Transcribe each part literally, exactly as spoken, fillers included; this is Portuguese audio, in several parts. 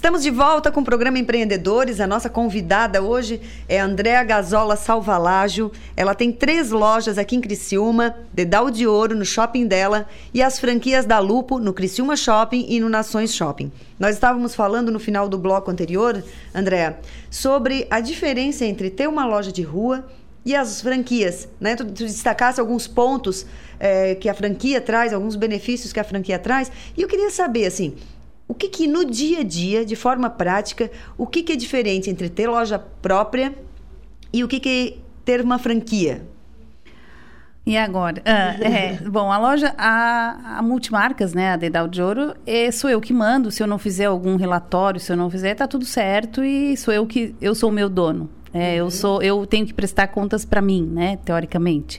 Estamos de volta com o programa Empreendedores. A nossa convidada hoje é Andréa Gazola Salvalágio. Ela tem três lojas aqui em Criciúma, Dedal de Ouro, no shopping dela, e as franquias da Lupo, no Criciúma Shopping e no Nações Shopping. Nós estávamos falando no final do bloco anterior, Andréa, sobre a diferença entre ter uma loja de rua e as franquias, né? Tu, tu destacasse alguns pontos é, que a franquia traz, alguns benefícios que a franquia traz. E eu queria saber, assim, o que que no dia a dia, de forma prática, o que que é diferente entre ter loja própria e o que que é ter uma franquia? E agora? Ah, é, bom, a loja, a, a Multimarcas, né, a Dedal de Ouro, é, sou eu que mando. Se eu não fizer algum relatório, se eu não fizer, tá tudo certo e sou eu que, eu sou o meu dono. É, uhum. eu, sou, eu tenho que prestar contas para mim, né, teoricamente.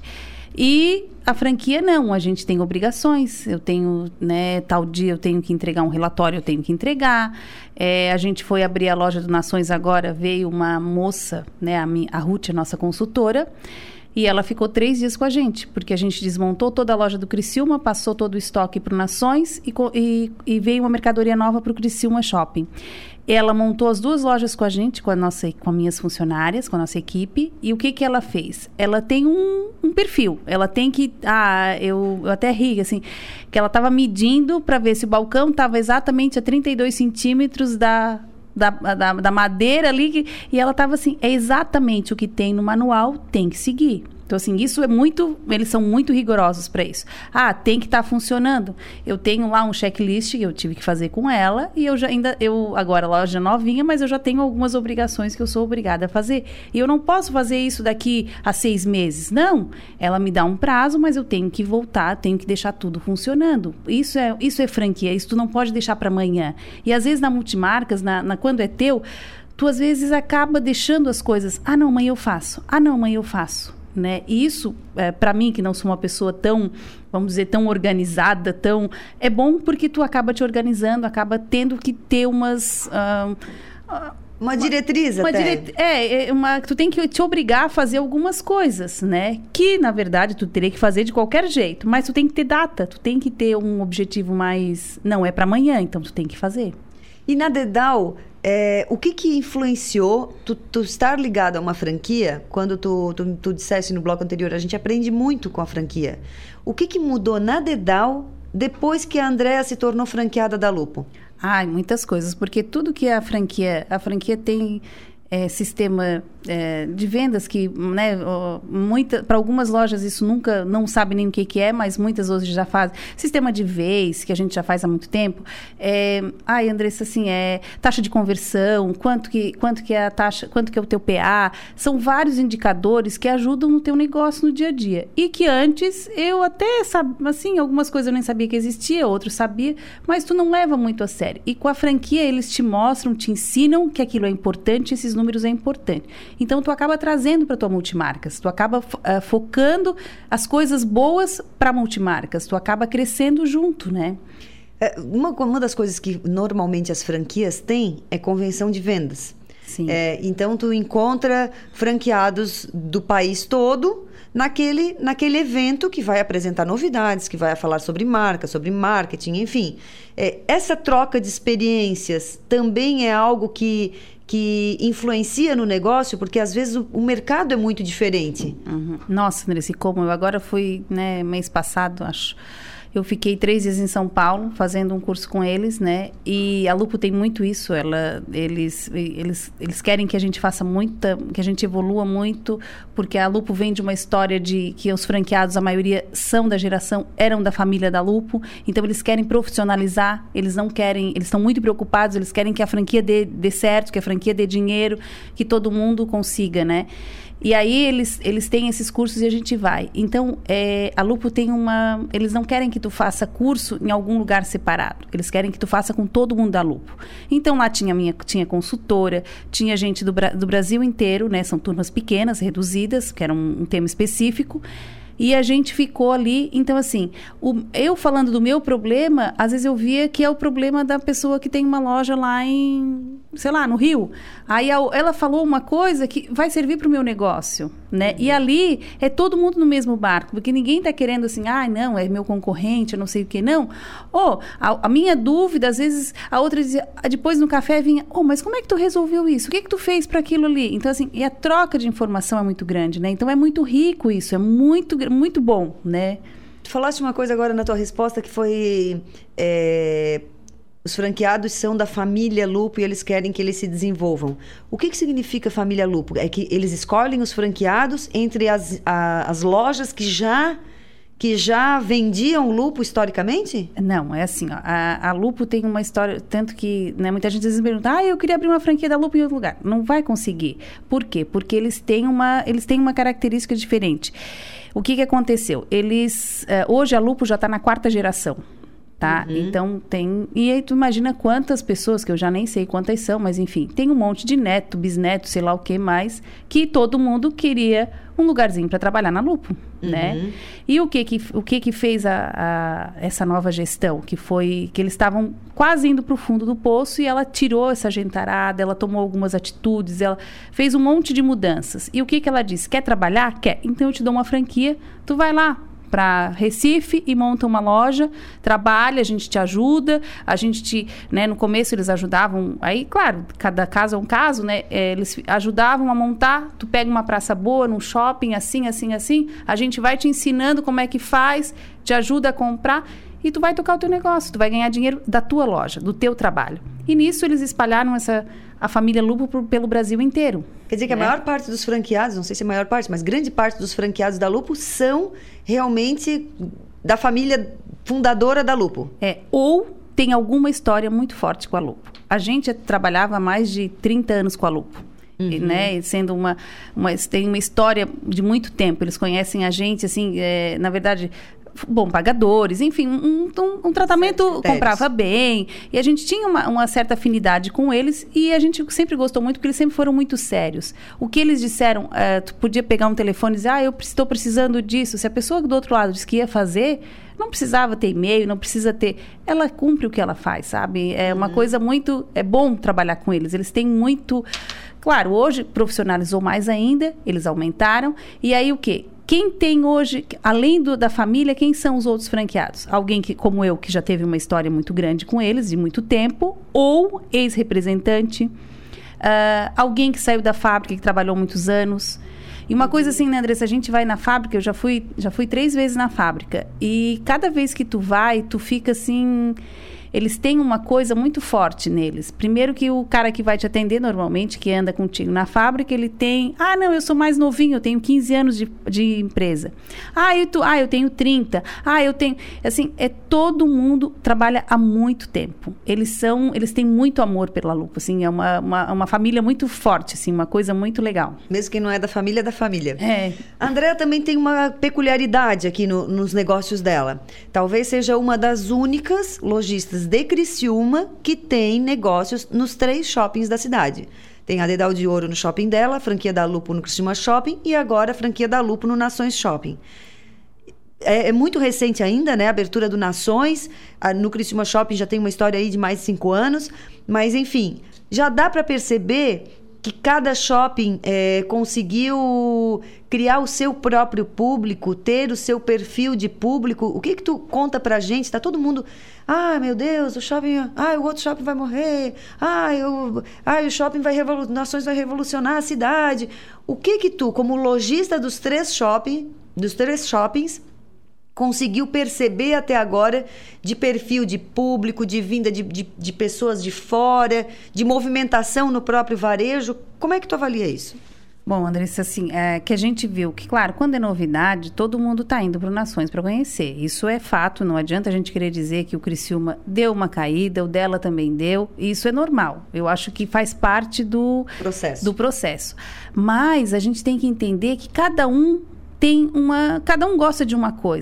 E a franquia não, a gente tem obrigações, eu tenho, né, tal dia eu tenho que entregar um relatório, eu tenho que entregar. É, a gente foi abrir a loja do Nações agora, veio uma moça, né, a, minha, a Ruth, a nossa consultora, e ela ficou três dias com a gente, porque a gente desmontou toda a loja do Criciúma, passou todo o estoque para o Nações e, e, e veio uma mercadoria nova para o Criciúma Shopping. Ela montou as duas lojas com a gente, com, a nossa, com as minhas funcionárias, com a nossa equipe. E o que que ela fez? Ela tem um, um perfil. Ela tem que... Ah, eu, eu até ri, assim, que ela estava medindo para ver se o balcão estava exatamente a trinta e dois centímetros da... Da, da, da madeira ali, e ela estava assim, é exatamente o que tem no manual, tem que seguir. Então, assim, isso é muito, eles são muito rigorosos para isso. Ah, tem que estar tá funcionando. Eu tenho lá um checklist que eu tive que fazer com ela, e eu já ainda, eu, agora a loja novinha, mas eu já tenho algumas obrigações que eu sou obrigada a fazer. E eu não posso fazer isso daqui a seis meses. Não, ela me dá um prazo, mas eu tenho que voltar, tenho que deixar tudo funcionando. Isso é, isso é franquia, isso tu não pode deixar para amanhã. E às vezes na Multimarcas, na, na, quando é teu, tu às vezes acaba deixando as coisas. Ah, não, amanhã eu faço. Ah, não, amanhã eu faço. Né? E isso, é, para mim, que não sou uma pessoa tão, vamos dizer, tão organizada, tão... É bom porque tu acaba te organizando, acaba tendo que ter umas... Uh, uh, uma diretriz uma, até. Uma dire... É, é uma, tu tem que te obrigar a fazer algumas coisas, né? Que, na verdade, tu teria que fazer de qualquer jeito. Mas tu tem que ter data, tu tem que ter um objetivo mais... Não, é para amanhã, então tu tem que fazer. E na Dedal... É, o que que influenciou tu, tu estar ligado a uma franquia? Quando tu, tu, tu disseste no bloco anterior, a gente aprende muito com a franquia. O que que mudou na Dedal depois que a Andréa se tornou franqueada da Lupo? Ah, muitas coisas, porque tudo que a franquia... A franquia tem... É, sistema é, de vendas que, né, muita, para algumas lojas isso nunca, não sabe nem o que, que é, mas muitas hoje já fazem. Sistema de vez, que a gente já faz há muito tempo. É, ai, Andressa, assim, é taxa de conversão, quanto que, quanto que é a taxa, quanto que é o teu P A. São vários indicadores que ajudam no teu negócio no dia a dia. E que antes eu até, sabia, assim, algumas coisas eu nem sabia que existia, outros sabia, mas tu não leva muito a sério. E com a franquia eles te mostram, te ensinam que aquilo é importante, esses números é importante. Então, tu acaba trazendo para tua Multimarcas, tu acaba uh, focando as coisas boas para Multimarcas, tu acaba crescendo junto, né? É, uma, uma das coisas que normalmente as franquias têm é convenção de vendas. Sim. É, então, tu encontra franqueados do país todo naquele, naquele evento que vai apresentar novidades, que vai falar sobre marca, sobre marketing, enfim. É, essa troca de experiências também é algo que... que influencia no negócio, porque às vezes o, o mercado é muito diferente. Uhum. Nossa, Andressa, como eu agora fui, né, mês passado, acho, eu fiquei três dias em São Paulo, fazendo um curso com eles, né, e a Lupo tem muito isso, ela, eles, eles, eles querem que a gente faça muita, que a gente evolua muito, porque a Lupo vem de uma história de que os franqueados, a maioria são da geração, eram da família da Lupo, então eles querem profissionalizar, eles não querem, eles estão muito preocupados, eles querem que a franquia dê, dê certo, que a franquia dê dinheiro, que todo mundo consiga, né. E aí eles, eles têm esses cursos e a gente vai. Então, é, a Lupo tem uma... Eles não querem que tu faça curso em algum lugar separado. Eles querem que tu faça com todo mundo da Lupo. Então, lá tinha, minha, tinha consultora, tinha gente do, do Brasil inteiro, né? São turmas pequenas, reduzidas, que era um, um tema específico. E a gente ficou ali, então assim, o, eu falando do meu problema, às vezes eu via que é o problema da pessoa que tem uma loja lá em, sei lá, no Rio. Aí a, ela falou uma coisa que vai servir para o meu negócio, né? Uhum. E ali é todo mundo no mesmo barco, porque ninguém está querendo assim, ah, não, é meu concorrente, eu não sei o que, não. Ou, a, a minha dúvida, às vezes, a outra dizia, depois no café vinha, oh, mas como é que tu resolveu isso? O que é que tu fez para aquilo ali? Então, assim, e a troca de informação é muito grande, né? Então, é muito rico isso, é muito, muito bom, né? Tu falaste uma coisa agora na tua resposta que foi... É... Os franqueados são da família Lupo e eles querem que eles se desenvolvam. O que, que significa família Lupo? É que eles escolhem os franqueados entre as, a, as lojas que já, que já vendiam Lupo historicamente? Não, é assim, ó, a, a Lupo tem uma história, tanto que, né, muita gente às vezes pergunta, ah, eu queria abrir uma franquia da Lupo em outro lugar. Não vai conseguir. Por quê? Porque eles têm uma, eles têm uma característica diferente. O que, que aconteceu? Eles, uh, hoje a Lupo já está na quarta geração. Tá? Uhum. Então tem... E aí tu imagina quantas pessoas, que eu já nem sei quantas são, mas enfim, tem um monte de neto, bisneto, sei lá o que mais, que todo mundo queria um lugarzinho para trabalhar na Lupo, uhum. né? E o que que, o que, que fez a, a, essa nova gestão? Que foi que eles estavam quase indo para o fundo do poço e ela tirou essa gentarada, ela tomou algumas atitudes, ela fez um monte de mudanças. E o que que ela disse? Quer trabalhar? Quer. Então eu te dou uma franquia, tu vai lá para Recife e monta uma loja, trabalha, a gente te ajuda, a gente te, né, no começo eles ajudavam, aí, claro, cada caso é um caso, né, é, eles ajudavam a montar, tu pega uma praça boa, num shopping, assim, assim, assim, a gente vai te ensinando como é que faz, te ajuda a comprar e tu vai tocar o teu negócio, tu vai ganhar dinheiro da tua loja, do teu trabalho. E nisso eles espalharam essa, a família Lupo pro, pelo Brasil inteiro. Quer dizer que né? a maior parte dos franqueados, não sei se é a maior parte, mas grande parte dos franqueados da Lupo são realmente da família fundadora da Lupo. É, ou tem alguma história muito forte com a Lupo. A gente trabalhava há mais de trinta anos com a Lupo. Uhum. E, né, sendo uma, uma... Tem uma história de muito tempo. Eles conhecem a gente, assim, é, na verdade... bom pagadores, enfim, um, um, um tratamento comprava bem, e a gente tinha uma, uma certa afinidade com eles, e a gente sempre gostou muito, porque eles sempre foram muito sérios. O que eles disseram, uh, tu podia pegar um telefone e dizer, ah, eu estou precisando disso, se a pessoa do outro lado disse que ia fazer, não precisava ter e-mail, não precisa ter, ela cumpre o que ela faz, sabe? É uma uhum. coisa muito, é bom trabalhar com eles, eles têm muito, claro, hoje profissionalizou mais ainda, eles aumentaram, e aí o quê? Quem tem hoje, além do, da família, quem são os outros franqueados? Alguém que, como eu, que já teve uma história muito grande com eles, de muito tempo, ou ex-representante, uh, alguém que saiu da fábrica, que trabalhou muitos anos. E uma coisa assim, né, Andressa, a gente vai na fábrica, eu já fui, já fui três vezes na fábrica, e cada vez que tu vai, tu fica assim... Eles têm uma coisa muito forte neles. Primeiro que o cara que vai te atender normalmente, que anda contigo na fábrica, ele tem... Ah, não, eu sou mais novinho, eu tenho quinze anos de, de empresa. Ah eu, tu, ah, eu tenho trinta. Ah, eu tenho... Assim, é todo mundo trabalha há muito tempo. Eles são... Eles têm muito amor pela Lupo, assim. É uma, uma, uma família muito forte, assim. Uma coisa muito legal. Mesmo quem não é da família, é da família. É. A Andréa também tem uma peculiaridade aqui no, nos negócios dela. Talvez seja uma das únicas lojistas de Criciúma que tem negócios nos três shoppings da cidade. Tem a Dedal de Ouro no shopping dela, a franquia da Lupo no Criciúma Shopping e agora a franquia da Lupo no Nações Shopping. É, é muito recente ainda, né? A abertura do Nações. A, no Criciúma Shopping já tem uma história aí de mais de cinco anos. Mas, enfim, já dá para perceber que cada shopping é, conseguiu criar o seu próprio público, ter o seu perfil de público. O que que tu conta pra gente? Tá todo mundo... Ah, meu Deus, o shopping... Ah, o outro shopping vai morrer. Ah, eu, ah o shopping vai revolucionar... Nações vai revolucionar a cidade. O que que tu, como lojista dos três shopping, dos três shoppings, conseguiu perceber até agora de perfil de público, de vinda de, de, de pessoas de fora, de movimentação no próprio varejo? Como é que tu avalia isso? Bom, Andressa, assim, é, que a gente viu que, claro, quando é novidade, todo mundo está indo para o Nações para conhecer. Isso é fato, não adianta a gente querer dizer que o Criciúma deu uma caída, o dela também deu. Isso é normal. Eu acho que faz parte do processo. do processo. Mas a gente tem que entender que cada um tem uma... Cada um gosta de uma coisa.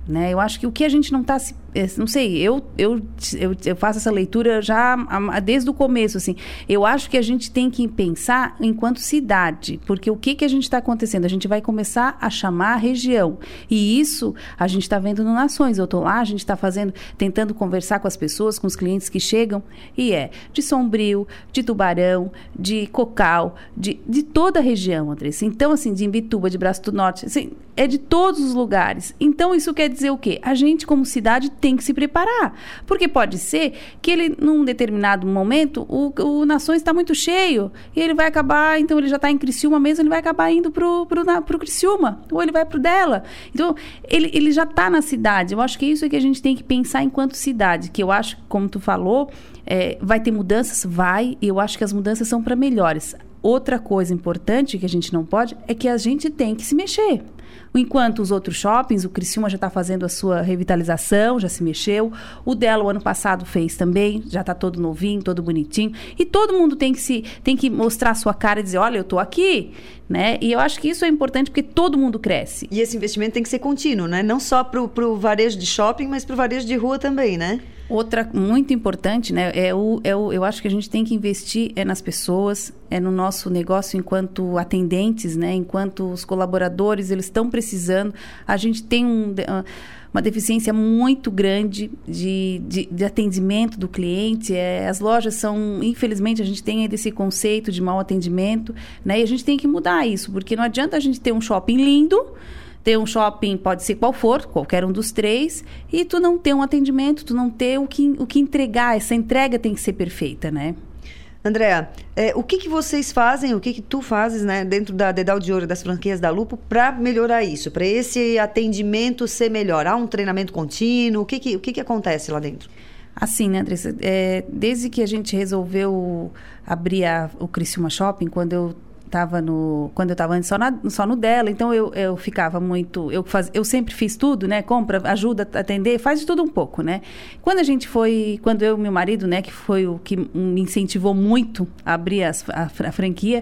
né? Eu acho que o que a gente não está... Não sei, eu, eu, eu, eu faço essa leitura já desde o começo, assim. Eu acho que a gente tem que pensar enquanto cidade, porque o que, que a gente está acontecendo? A gente vai começar a chamar a região. E isso a gente está vendo no Nações. Eu estou lá, a gente está fazendo, tentando conversar com as pessoas, com os clientes que chegam, e é de Sombrio, de Tubarão, de Cocal, de, de toda a região, Andressa. Então, assim, de Imbituba, de Braço do Norte, assim, é de todos os lugares. Então, isso quer dizer o quê? A gente, como cidade, tem que se preparar. Porque pode ser que ele, num determinado momento, o, o Nações está muito cheio e ele vai acabar, então ele já está em Criciúma mesmo, ele vai acabar indo pro, pro, na, pro Criciúma, ou ele vai pro dela. Então, ele, ele já está na cidade. Eu acho que isso é que a gente tem que pensar enquanto cidade, que eu acho, como tu falou, é, vai ter mudanças? Vai, e eu acho que as mudanças são para melhores. Outra coisa importante que a gente não pode é que a gente tem que se mexer. Enquanto os outros shoppings, o Criciúma já está fazendo a sua revitalização, já se mexeu. O dela, o ano passado, fez também. Já está todo novinho, todo bonitinho. E todo mundo tem que, se, tem que mostrar a sua cara e dizer, olha, eu estou aqui. Né? E eu acho que isso é importante porque todo mundo cresce. E esse investimento tem que ser contínuo, né? Não só para o varejo de shopping, mas para o varejo de rua também, né? Outra muito importante, né? É o, é o, eu acho que a gente tem que investir é nas pessoas, é no nosso negócio enquanto atendentes, né? Enquanto os colaboradores, eles estão precisando. A gente tem um, uma deficiência muito grande de, de, de atendimento do cliente. É, as lojas são, infelizmente, a gente tem esse conceito de mau atendimento, né? E a gente tem que mudar isso, porque não adianta a gente ter um shopping lindo, ter um shopping, pode ser qual for, qualquer um dos três, e tu não ter um atendimento, tu não ter o que, o que entregar. Essa entrega tem que ser perfeita, né? Andréa, é, o que, que vocês fazem, o que, que tu fazes, né, dentro da Dedal de Ouro, das franquias da Lupo, para melhorar isso, para esse atendimento ser melhor? Há um treinamento contínuo? O que, que, o que, que acontece lá dentro? Assim, né, Andressa, é, desde que a gente resolveu abrir a, o Criciúma Shopping, quando eu Tava no, quando eu estava antes só, na, só no dela, então eu, eu ficava muito, eu, faz, eu sempre fiz tudo, né, compra, ajuda a atender, faz de tudo um pouco, né. Quando a gente foi, quando eu e meu marido, né, que foi o que me incentivou muito a abrir as, a, a franquia,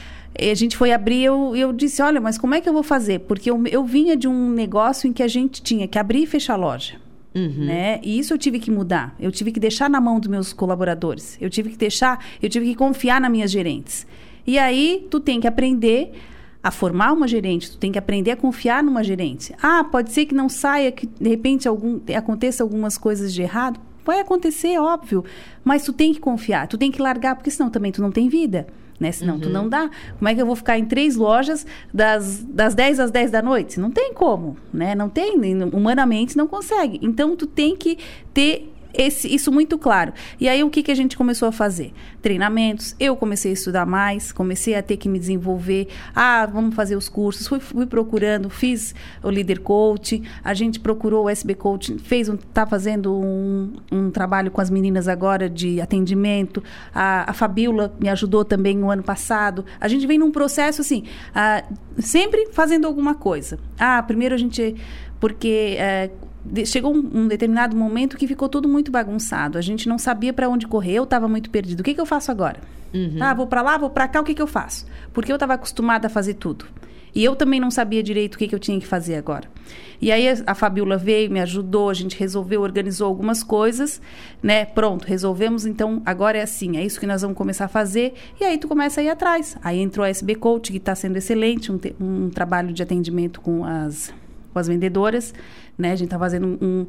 a gente foi abrir, eu, eu disse, olha, mas como é que eu vou fazer? Porque eu, eu vinha de um negócio em que a gente tinha que abrir e fechar a loja. Uhum. Né? E isso eu tive que mudar, eu tive que deixar na mão dos meus colaboradores, eu tive que deixar, eu tive que confiar nas minhas gerentes. E aí, tu tem que aprender a formar uma gerente, tu tem que aprender a confiar numa gerente. Ah, pode ser que não saia, que de repente algum, aconteça algumas coisas de errado. Vai acontecer, óbvio, mas tu tem que confiar, tu tem que largar, porque senão também tu não tem vida, né? Senão uhum. tu não dá. Como é que eu vou ficar em três lojas das, das dez às dez da noite? Não tem como, né? Não tem, humanamente não consegue. Então, tu tem que ter Esse, isso muito claro. E aí, o que, que a gente começou a fazer? Treinamentos. Eu comecei a estudar mais, comecei a ter que me desenvolver. Ah, vamos fazer os cursos. Fui, fui procurando, fiz o Leader Coach, a gente procurou o S B Coach, fez um, tá fazendo um, um trabalho com as meninas agora de atendimento. A, a Fabíola me ajudou também no ano passado. A gente vem num processo assim, ah, sempre fazendo alguma coisa. Ah, primeiro a gente... Porque... Eh, chegou um, um determinado momento que ficou tudo muito bagunçado. A gente não sabia para onde correr, eu estava muito perdido. O que, que eu faço agora? Uhum. Ah, vou para lá, vou para cá, o que, que eu faço? Porque eu estava acostumada a fazer tudo. E eu também não sabia direito o que, que eu tinha que fazer agora. E aí a, a Fabíola veio, me ajudou, a gente resolveu, organizou algumas coisas, né? Pronto, resolvemos, então agora é assim, é isso que nós vamos começar a fazer. E aí tu começa a ir atrás. Aí entrou a S B Coach, que está sendo excelente, um, te, um trabalho de atendimento com as... com as vendedoras, né? A gente está fazendo um,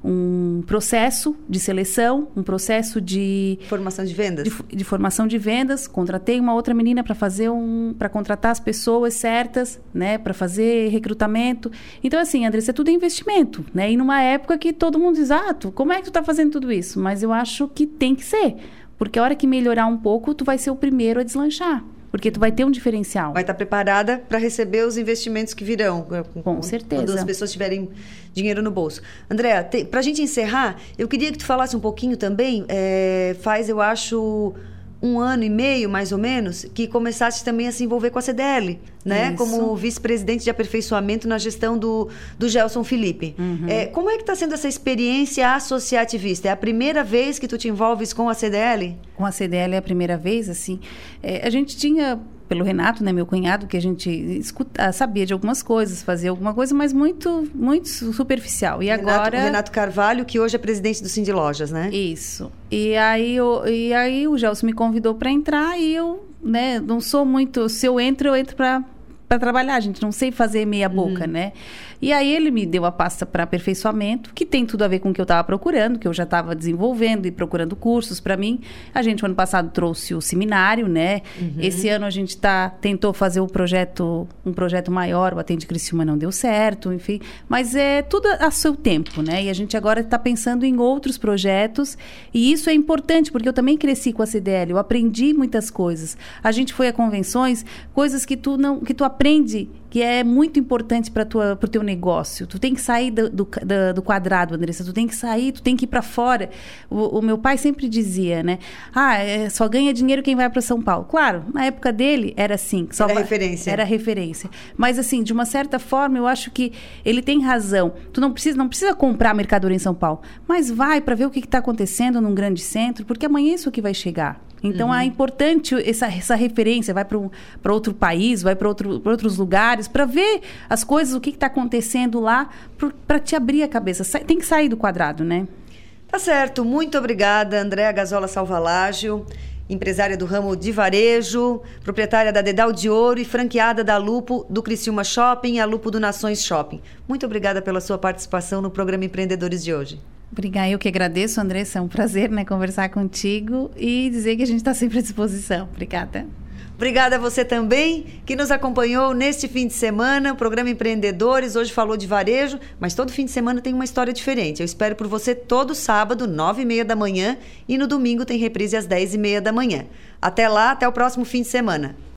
um processo de seleção, um processo de... Formação de vendas. De, de formação de vendas. Contratei uma outra menina para fazer um... para contratar as pessoas certas, né? Para fazer recrutamento. Então, assim, Andressa, é tudo investimento, né? E numa época que todo mundo diz, ah, tu, como é que tu está fazendo tudo isso? Mas eu acho que tem que ser. Porque a hora que melhorar um pouco, tu vai ser o primeiro a deslanchar. Porque tu vai ter um diferencial. Vai estar preparada para receber os investimentos que virão. Com certeza. Quando as pessoas tiverem dinheiro no bolso. Andréa, para a gente encerrar, eu queria que tu falasse um pouquinho também, é, faz, eu acho... um ano e meio, mais ou menos, que começaste também a se envolver com a C D L, né? Isso. Como vice-presidente de aperfeiçoamento na gestão do, do Gelson Felipe. Uhum. É, como é que está sendo essa experiência associativista? É a primeira vez que tu te envolves com a C D L? Com a C D L é a primeira vez, assim. É, a gente tinha pelo Renato, né, meu cunhado, que a gente escuta, sabia de algumas coisas, fazia alguma coisa, mas muito, muito superficial. E Renato, agora... O Renato Carvalho, que hoje é presidente do Cindy Lojas, né? Isso. E aí, eu, e aí o Gelson me convidou para entrar e eu, né, não sou muito... Se eu entro, eu entro para para trabalhar, gente. Não sei fazer meia boca, uhum. né? E aí ele me deu a pasta para aperfeiçoamento, que tem tudo a ver com o que eu estava procurando, que eu já estava desenvolvendo e procurando cursos para mim. A gente, ano passado, trouxe o seminário, né? Uhum. Esse ano a gente tá, tentou fazer o projeto, um projeto maior, o Atende Criciúma não deu certo, enfim. Mas é tudo a seu tempo, né? E a gente agora está pensando em outros projetos. E isso é importante, porque eu também cresci com a C D L, eu aprendi muitas coisas. A gente foi a convenções, coisas que tu, não, que tu aprende, que é muito importante para o teu negócio. Tu tem que sair do, do, do quadrado, Andressa. Tu tem que sair, tu tem que ir para fora. O, o meu pai sempre dizia, né? Ah, é, só ganha dinheiro quem vai para São Paulo. Claro, na época dele era assim. Só era vai, referência. Era referência. Mas assim, de uma certa forma, eu acho que ele tem razão. Tu não precisa, não precisa comprar mercadoria em São Paulo, mas vai para ver o que está acontecendo num grande centro, porque amanhã isso que vai chegar. Então, uhum. é importante essa, essa referência, vai para um, para outro país, vai para outro, para outros lugares, para ver as coisas, o que está acontecendo lá, para te abrir a cabeça. Sa- tem que sair do quadrado, né? Tá certo. Muito obrigada, Andréa Gazola Salvalágio, empresária do ramo de varejo, proprietária da Dedal de Ouro e franqueada da Lupo do Criciúma Shopping e a Lupo do Nações Shopping. Muito obrigada pela sua participação no programa Empreendedores de hoje. Obrigada, eu que agradeço, Andressa, é um prazer, né, conversar contigo e dizer que a gente está sempre à disposição. Obrigada. Obrigada a você também, que nos acompanhou neste fim de semana, o programa Empreendedores, hoje falou de varejo, mas todo fim de semana tem uma história diferente. Eu espero por você todo sábado, nove e meia da manhã, e no domingo tem reprise às dez e meia da manhã. Até lá, até o próximo fim de semana.